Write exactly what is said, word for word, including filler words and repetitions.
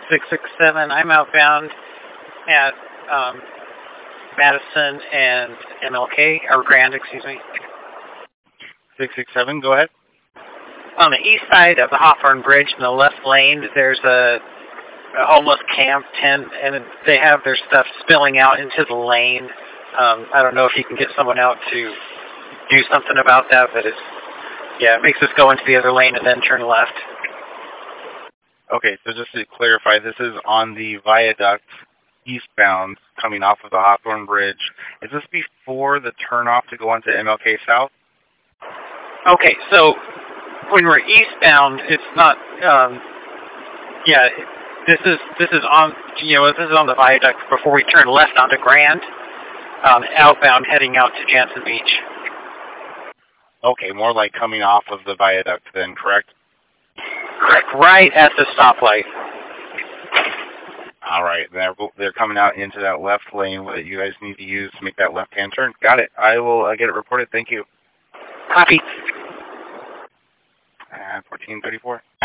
six six seven. I'm outbound at um, Madison and M L K, or Grand, excuse me. six six seven, go ahead. On the east side of the Hawthorne Bridge in the left lane, there's a, a homeless camp tent, and they have their stuff spilling out into the lane. Um, I don't know if you can get someone out to do something about that, but it's, yeah, it makes us go into the other lane and then turn left. Okay, so just to clarify, this is on the viaduct eastbound coming off of the Hawthorne Bridge. Is this before the turnoff to go onto M L K South? Okay, so when we're eastbound, it's not, um, yeah, this is, this is on, you know, this is on the viaduct before we turn left onto Grand, um, outbound heading out to Jansen Beach. Okay, more like coming off of the viaduct then, correct? Correct, right at the stoplight. All right, they're, they're coming out into that left lane that you guys need to use to make that left-hand turn. Got it. I will uh, get it reported. Thank you. Copy. Uh, fourteen thirty-four.